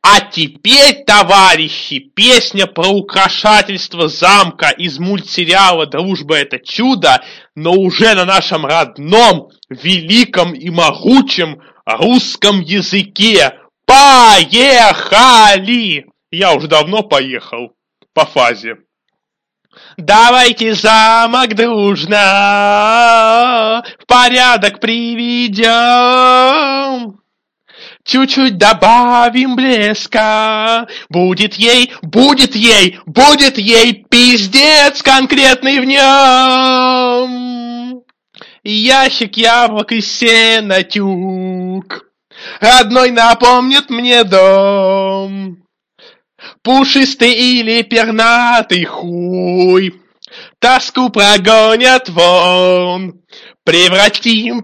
А теперь, товарищи, песня про украшательство замка из мультсериала «Дружба — это чудо», но уже на нашем родном, великом и могучем русском языке. Поехали! Я уже давно поехал по фазе. Давайте замок дружно в порядок приведем. Чуть-чуть добавим блеска, будет ей пиздец конкретный в нем. Ящик яблок и сена тюк, родной напомнит мне дом. Пушистый или пернатый хуй тоску прогонят вон. Превратим,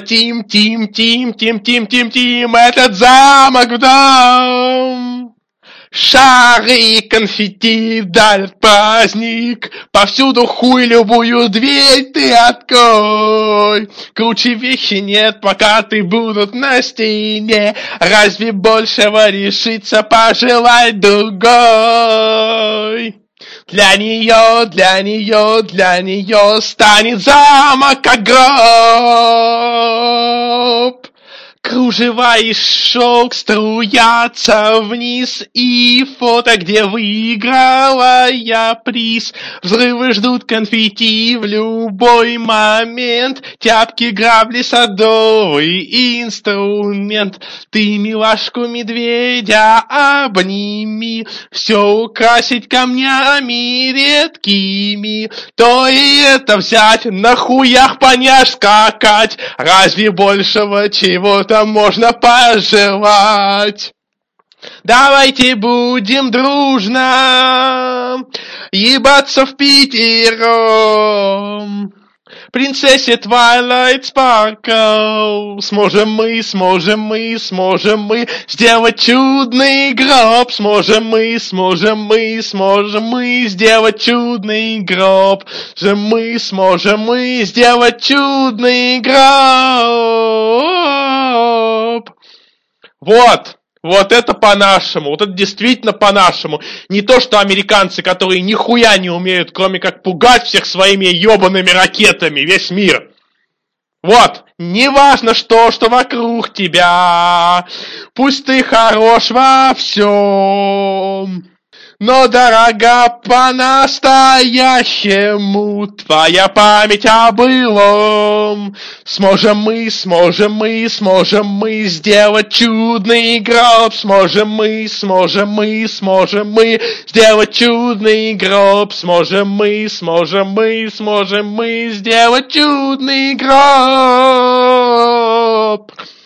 тим, этот замок в дом. Шары, конфетти дарят праздник, повсюду хуй любую дверь ты открой. Круче вещи нет, плакаты будут на стене, разве большего решится пожелать другой? Для нее станет замок как гроб. Кружева и шелк струятся вниз, и фото, где выиграла я приз. Взрывы ждут конфетти в любой момент, тяпки, грабли, садовый инструмент. Ты милашку медведя обними, все украсить камнями редкими. То и это взять, на хуях поняшь скакать, разве большего чего-то можно пожелать? Давайте будем дружно ебаться в пятером. Принцессе Твайлайт Спаркл. Сможем мы сделать чудный гроб. Сможем мы сделать чудный гроб. Сможем мы сделать чудный гроб. Вот это по-нашему, вот это действительно по-нашему. Не то, что американцы, которые нихуя не умеют, кроме как пугать всех своими ебаными ракетами, весь мир. Вот, неважно что вокруг тебя, пусть ты хорош во всем, но дорога по-настоящему твоя память о былом. Сможем мы сделать чудный гроб. Сможем мы сделать чудный гроб. Сможем мы сделать чудный гроб.